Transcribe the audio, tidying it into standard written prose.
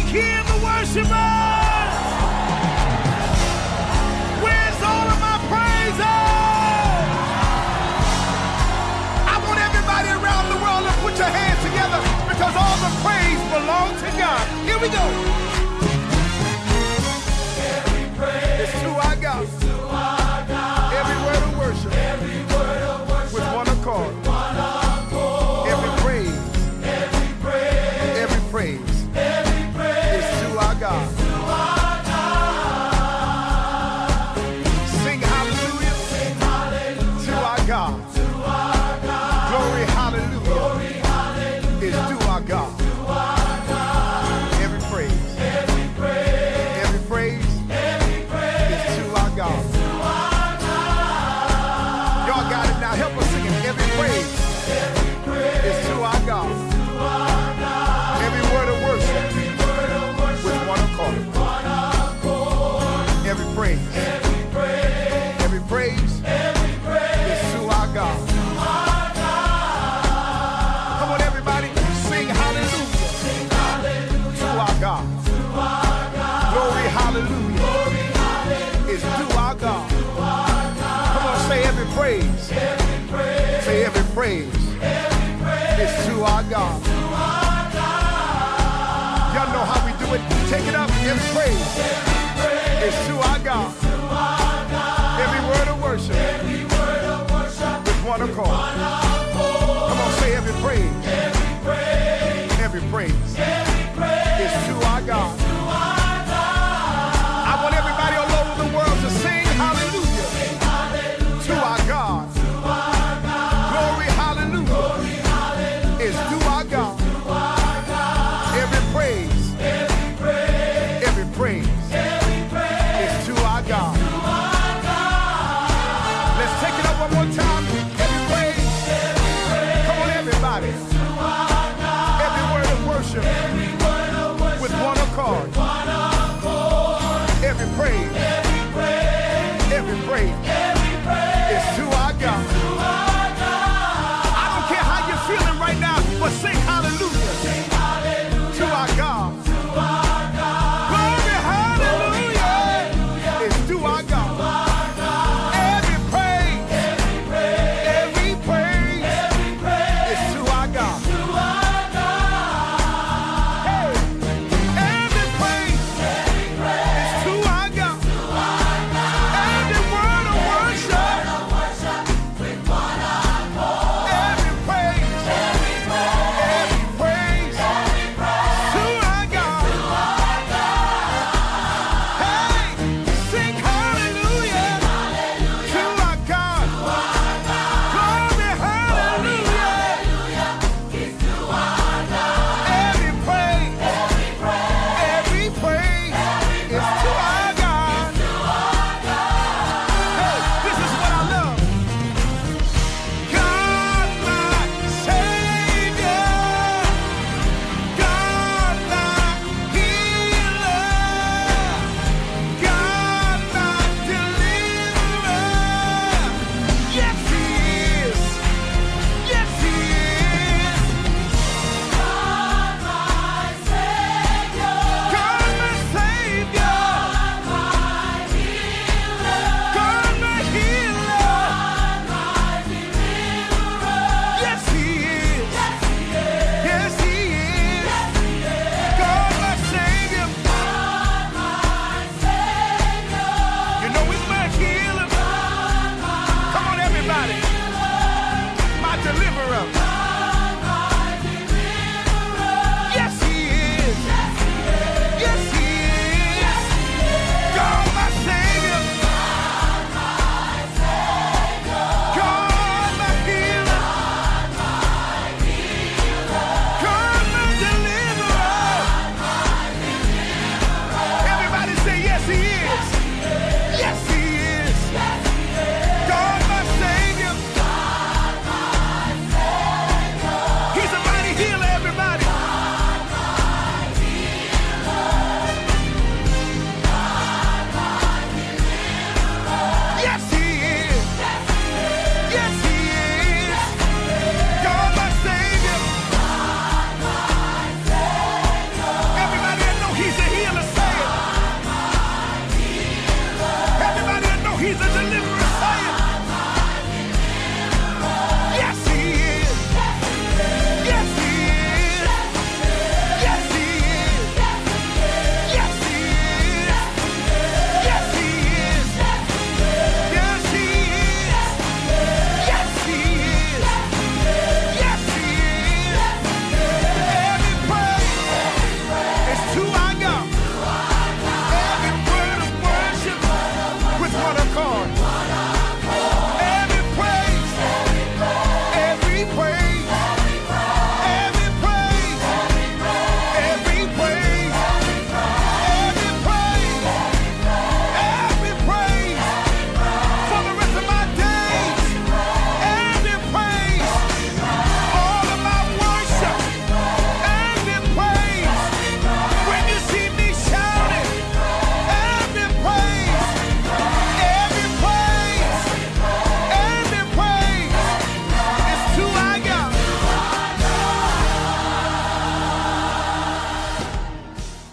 kill the worshipers. Where's all of my praises? I want everybody around the world to put your hands together because all the praise belongs to God. Here we go. Every praise It's to our God. is to our God. Every word of worship Every word of worship with one accord. one accord. Every praise, Every praise, every praise every praise is to our God. to our God. Sing hallelujah Sing hallelujah to our God. to our God. Glory hallelujah Glory, hallelujah is to our God. to our God. Every praise, Every praise, every praise every praise is to our God. to our God. Y'all got it now. Help us sing it. Every praise Every praise is to our God. to our God. Every word of worship Every word of worship with one accord. one accord. Every praise, Every praise, every praise every praise is to our God. to our God. Come on, everybody, sing hallelujah Sing hallelujah to our God. to our God. Glory hallelujah Glory, hallelujah is to our God. to our God. Come on, say every praise. Every praise, Say every praise every praise is to our God. to our God. Y'all know how we do it. Take it up. Every praise Every praise is to our God. to our God. Every word of worship Every word of worship with one accord. one accord. Come on, say every praise. Every praise, Every praise every praise is to our God. to our God. I want everybody all over the world to sing hallelujah Sing hallelujah to our God. to our God. Glory hallelujah Glory, hallelujah is to our God. to our God. Every praise, Every praise, every praise every praise is to our God. to our God. Let's take it up one more time. Every praise. Every praise Come on, everybody. to our God. Every word of worship Every